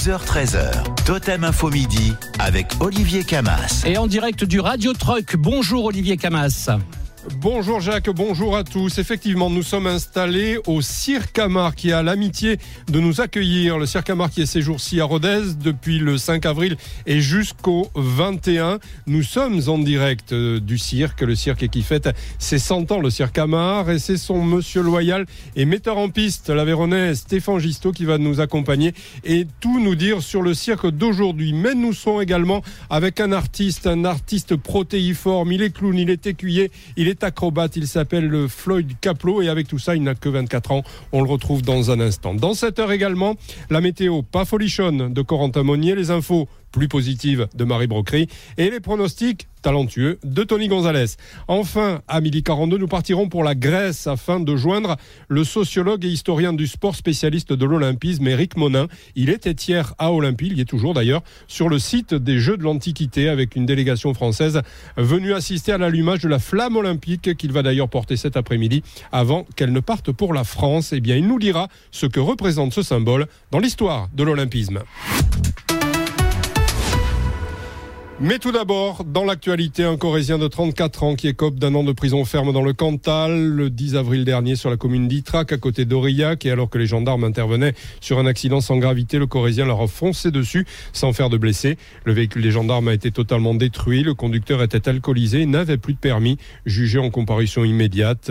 12h-13h, Totem Info Midi avec Olivier Camas. Et en direct du Radio Truck, bonjour Olivier Camas. Bonjour Jacques, bonjour à tous. Effectivement, nous sommes installés au Cirque Amar qui a l'amitié de nous accueillir. Le Cirque Amar qui est ces jours-ci à Rodez depuis le 5 avril et jusqu'au 21. Nous sommes en direct du cirque, le cirque qui fête ses 100 ans, le Cirque Amar. Et c'est son monsieur loyal et metteur en piste, l'Aveyronais Stéphane Gisto, qui va nous accompagner et tout nous dire sur le cirque d'aujourd'hui. Mais nous serons également avec un artiste protéiforme. Il est clown, il est écuyer, il est acrobate, il s'appelle Floyd Kaplow et avec tout ça, il n'a que 24 ans. On le retrouve dans un instant. Dans cette heure également, la météo pas folichonne de Corentin Monnier, les infos plus positives de Marie Brocry et les pronostics talentueux de Tony Gonzalez. Enfin, à 12h42, nous partirons pour la Grèce afin de joindre le sociologue et historien du sport spécialiste de l'olympisme, Éric Monin. Il était hier à Olympie, il y est toujours d'ailleurs, sur le site des Jeux de l'Antiquité avec une délégation française venue assister à l'allumage de la flamme olympique qu'il va d'ailleurs porter cet après-midi avant qu'elle ne parte pour la France. Eh bien, il nous dira ce que représente ce symbole dans l'histoire de l'olympisme. Mais tout d'abord, dans l'actualité, un Corrézien de 34 ans qui écope d'un an de prison ferme dans le Cantal le 10 avril dernier sur la commune d'Ytrac à côté d'Aurillac. Et alors que les gendarmes intervenaient sur un accident sans gravité, le Corrézien leur a foncé dessus sans faire de blessés. Le véhicule des gendarmes a été totalement détruit. Le conducteur était alcoolisé et n'avait plus de permis. Jugé en comparution immédiate,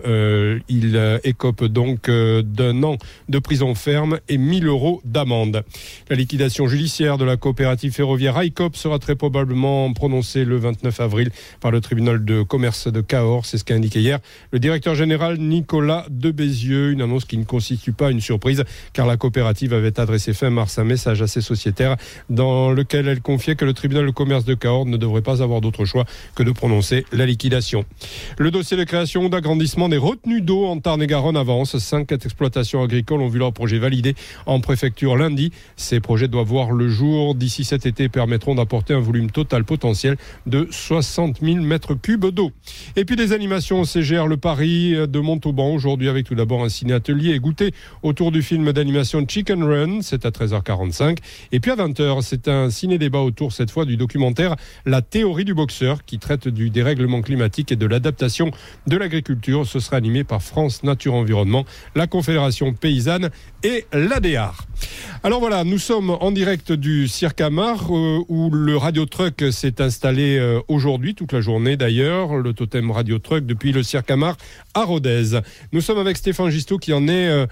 il écope donc d'un an de prison ferme et 1 000 € d'amende. La liquidation judiciaire de la coopérative ferroviaire ICOP sera très probablement prononcé le 29 avril par le tribunal de commerce de Cahors. C'est ce qu'a indiqué hier le directeur général Nicolas Debézieux. Une annonce qui ne constitue pas une surprise car la coopérative avait adressé fin mars un message à ses sociétaires dans lequel elle confiait que le tribunal de commerce de Cahors ne devrait pas avoir d'autre choix que de prononcer la liquidation. Le dossier de création ou d'agrandissement des retenues d'eau en Tarn-et-Garonne avance. 5 exploitations agricoles ont vu leur projet validé en préfecture lundi. Ces projets doivent voir le jour d'ici cet été et permettront d'apporter un volume total potentiel de 60 000 mètres cubes d'eau. Et puis des animations au CGR Le Paris de Montauban aujourd'hui avec tout d'abord un ciné-atelier et goûter autour du film d'animation Chicken Run, c'est à 13h45. Et puis à 20h, c'est un ciné-débat autour cette fois du documentaire La théorie du boxeur qui traite du dérèglement climatique et de l'adaptation de l'agriculture. Ce sera animé par France Nature Environnement, la Confédération Paysanne et l'ADEAR. Alors voilà, nous sommes en direct du Cirque Amar où le Radio Truck s'est installé aujourd'hui, toute la journée d'ailleurs, le totem Radio Truck depuis le Cirque Amar à Rodez. Nous sommes avec Stéphane Gisto qui en est,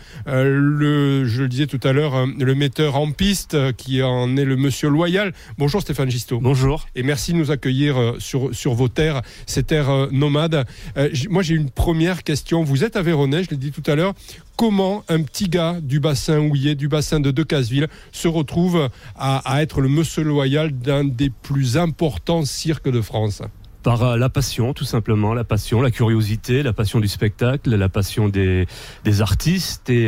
je le disais tout à l'heure, le metteur en piste, qui en est le monsieur loyal. Bonjour Stéphane Gisto. Bonjour. Et merci de nous accueillir sur vos terres, ces terres nomades. Moi j'ai une première question. Vous êtes aveyronnais, je l'ai dit tout à l'heure. Comment un petit gars du bassin houillé, du bassin de Decazeville, se retrouve à être le monsieur loyal d'un des plus importants cirques de France ? Par la passion, tout simplement, la passion, la curiosité, la passion du spectacle, la passion des artistes. Et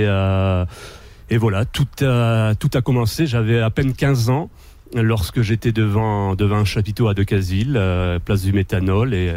voilà, tout a commencé, j'avais à peine 15 ans. Lorsque j'étais devant un chapiteau à Decazeville, place du Méthanol, et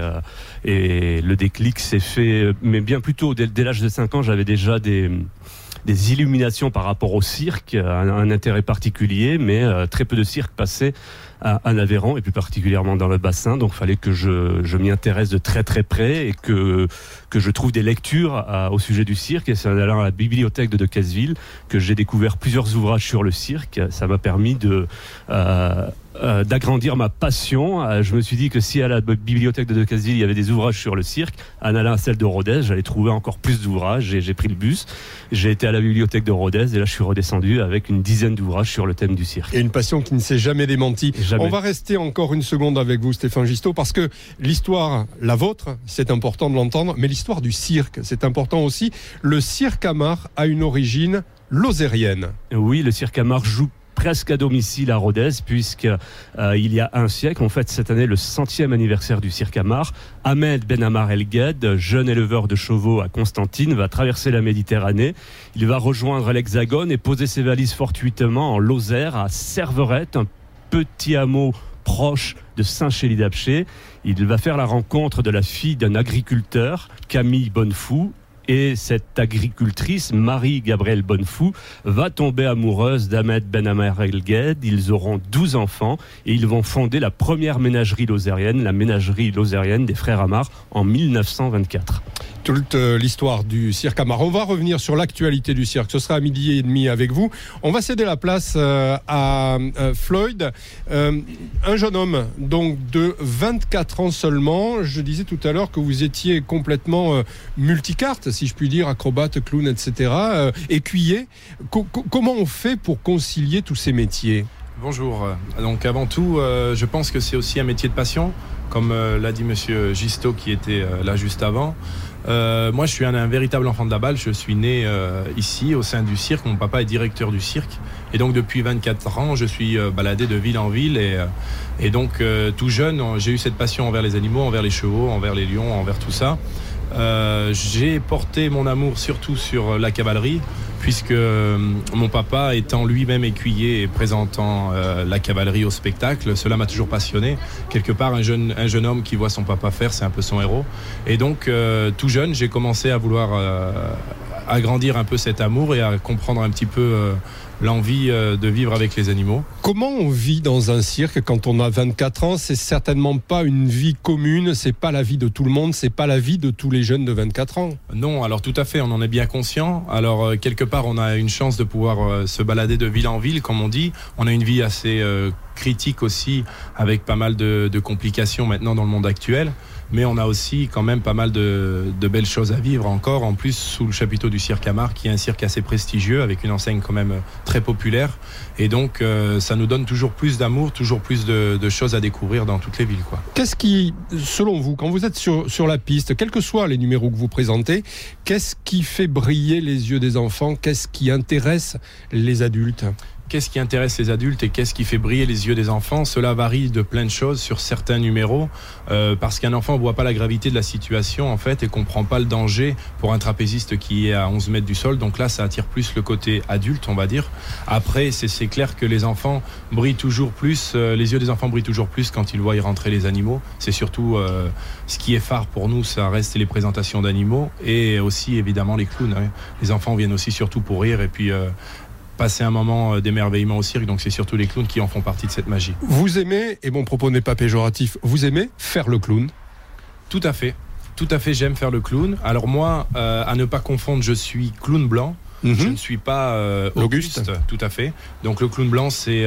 le déclic s'est fait, mais bien plus tôt, dès l'âge de 5 ans, j'avais déjà des illuminations par rapport au cirque, un intérêt particulier, mais très peu de cirques passaient en Aveyron, et plus particulièrement dans le bassin, donc il fallait que je m'y intéresse de très très près, et que je trouve des lectures au sujet du cirque, et c'est en allant à la bibliothèque de Decazeville que j'ai découvert plusieurs ouvrages sur le cirque. Ça m'a permis d'agrandir ma passion. Je me suis dit que si à la bibliothèque de Decazeville il y avait des ouvrages sur le cirque, en allant à celle de Rodez, j'allais trouver encore plus d'ouvrages, et j'ai pris le bus, j'ai été à la bibliothèque de Rodez, et là je suis redescendu avec une dizaine d'ouvrages sur le thème du cirque. Et une passion qui ne s'est jamais démentie. Jamais. On va rester encore une seconde avec vous Stéphane Gisto, parce que l'histoire, la vôtre, c'est important de l'entendre, mais l'histoire du cirque, c'est important aussi. Le Cirque Amar a une origine lozérienne. Oui, le Cirque Amar joue presque à domicile à Rodez, puisque il y a un siècle, on fête cette année le 100e anniversaire du Cirque Amar. Ahmed Ben Amar El Gued, jeune éleveur de chevaux à Constantine, va traverser la Méditerranée. Il va rejoindre l'Hexagone et poser ses valises fortuitement en Lozère, à Cerverette, un petit hameau proche de Saint-Chély-d'Apcher. Il va faire la rencontre de la fille d'un agriculteur, Camille Bonnefou, Et cette agricultrice, Marie-Gabrielle Bonnefou, va tomber amoureuse d'Ahmed Ben Amer El Gued. Ils auront 12 enfants et ils vont fonder la première ménagerie lozérienne, la ménagerie lozérienne des frères Amar, en 1924. Toute l'histoire du cirque Amar. On va revenir sur l'actualité du cirque. Ce sera à 12h30 avec vous. On va céder la place à Floyd, un jeune homme donc de 24 ans seulement. Je disais tout à l'heure que vous étiez complètement multicarte, si je puis dire, acrobate, clown, etc., écuyer. Comment on fait pour concilier tous ces métiers ? Bonjour. Donc avant tout, je pense que c'est aussi un métier de passion, comme l'a dit Monsieur Gisto qui était là juste avant. Moi, je suis un véritable enfant de la balle. Je suis né ici, au sein du cirque. Mon papa est directeur du cirque. Et donc, depuis 24 ans, je suis baladé de ville en ville. Et donc, tout jeune, j'ai eu cette passion envers les animaux, envers les chevaux, envers les lions, envers tout ça. J'ai porté mon amour surtout sur la cavalerie, puisque mon papa étant lui-même écuyer et présentant la cavalerie au spectacle, cela m'a toujours passionné. Quelque part, un jeune homme qui voit son papa faire, c'est un peu son héros. Et donc, tout jeune, j'ai commencé à vouloir agrandir un peu cet amour et à comprendre un petit peu l'envie de vivre avec les animaux. Comment on vit dans un cirque quand on a 24 ans ? C'est certainement pas une vie commune, c'est pas la vie de tout le monde, c'est pas la vie de tous les jeunes de 24 ans. Non, alors tout à fait, on en est bien conscient. Alors quelque part, on a une chance de pouvoir se balader de ville en ville, comme on dit. On a une vie assez critique aussi, avec pas mal de complications maintenant dans le monde actuel. Mais on a aussi quand même pas mal de belles choses à vivre encore, en plus sous le chapiteau du cirque Amar, qui est un cirque assez prestigieux, avec une enseigne quand même très populaire. Et donc ça nous donne toujours plus d'amour, toujours plus de choses à découvrir dans toutes les villes, quoi. Qu'est-ce qui, selon vous, quand vous êtes sur la piste, quels que soient les numéros que vous présentez, qu'est-ce qui fait briller les yeux des enfants ? Qu'est-ce qui intéresse les adultes ? Qu'est-ce qui intéresse les adultes et qu'est-ce qui fait briller les yeux des enfants ? Cela varie de plein de choses sur certains numéros, parce qu'un enfant ne voit pas la gravité de la situation en fait et ne comprend pas le danger pour un trapéziste qui est à 11 mètres du sol. Donc là, ça attire plus le côté adulte, on va dire. Après, c'est clair que les enfants brillent toujours plus, les yeux des enfants brillent toujours plus quand ils voient y rentrer les animaux. C'est surtout ce qui est phare pour nous, ça reste les présentations d'animaux et aussi évidemment les clowns. Hein. Les enfants viennent aussi surtout pour rire et puis passer un moment d'émerveillement au cirque, donc c'est surtout les clowns qui en font partie de cette magie. Vous aimez, et mon propos n'est pas péjoratif, vous aimez faire le clown ? Tout à fait, j'aime faire le clown. Alors moi, à ne pas confondre, je suis clown blanc. Je ne suis pas Auguste, tout à fait. Donc le clown blanc, c'est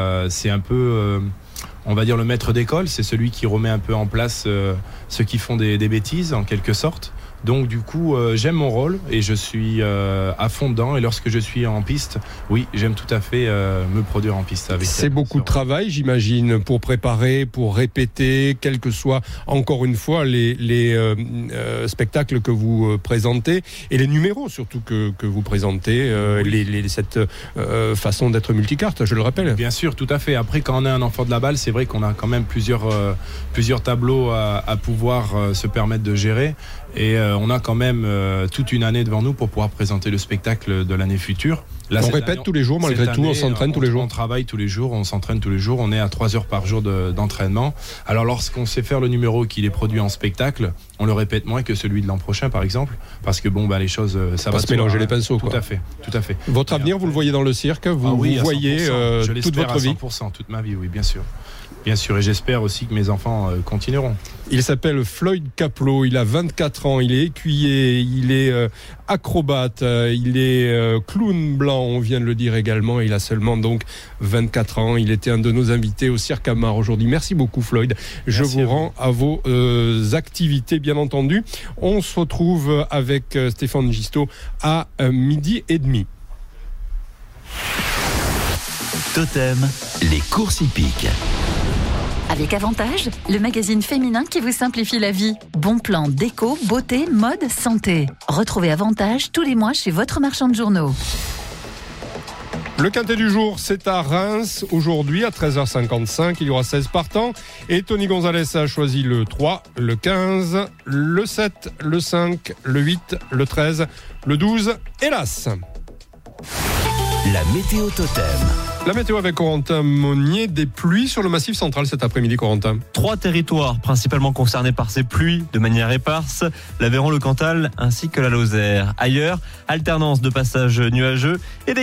un peu, on va dire, le maître d'école. C'est celui qui remet un peu en place ceux qui font des bêtises, en quelque sorte. Donc du coup, j'aime mon rôle et je suis à fond dedans. Et lorsque je suis en piste, oui, j'aime tout à fait me produire en piste. C'est beaucoup de travail, j'imagine, pour préparer, pour répéter, quels que soient, encore une fois, les spectacles que vous présentez et les numéros surtout que vous présentez, cette façon d'être multicarte, je le rappelle. Bien sûr, tout à fait. Après, quand on est un enfant de la balle, c'est vrai qu'on a quand même plusieurs tableaux à pouvoir se permettre de gérer. Et on a quand même toute une année devant nous pour pouvoir présenter le spectacle de l'année future. Là, on répète tous les jours, malgré tout, on s'entraîne tous les jours. On travaille tous les jours, on s'entraîne tous les jours, on est à 3 heures par jour d'entraînement. Alors lorsqu'on sait faire le numéro qui est produit en spectacle, on le répète moins que celui de l'an prochain par exemple, parce que les choses, ça va se mélanger les pinceaux. Tout à fait. Votre avenir, vous le voyez dans le cirque, vous voyez toute votre vie. 100%, toute ma vie, oui, bien sûr. Bien sûr, et j'espère aussi que mes enfants continueront. Il s'appelle Floyd Kapleau, il a 24 ans, il est écuyer, il est acrobate, il est clown blanc, on vient de le dire également, il a seulement donc 24 ans, il était un de nos invités au Cirque Amar aujourd'hui. Merci beaucoup Floyd, je vous rends à vos activités bien entendu. On se retrouve avec Stéphane Gisto à 12h30. Totem, les courses hippiques. Avec Avantage, le magazine féminin qui vous simplifie la vie. Bon plan, déco, beauté, mode, santé. Retrouvez Avantage tous les mois chez votre marchand de journaux. Le quintet du jour, c'est à Reims. Aujourd'hui, à 13h55, il y aura 16 partants. Et Tony Gonzalez a choisi le 3, le 15, le 7, le 5, le 8, le 13, le 12 et l'As. La météo Totem. La météo avec Corentin Monnier, des pluies sur le Massif central cet après-midi, Corentin. 3 territoires principalement concernés par ces pluies de manière éparse, l'Aveyron, le Cantal ainsi que la Lozère. Ailleurs, alternance de passages nuageux et des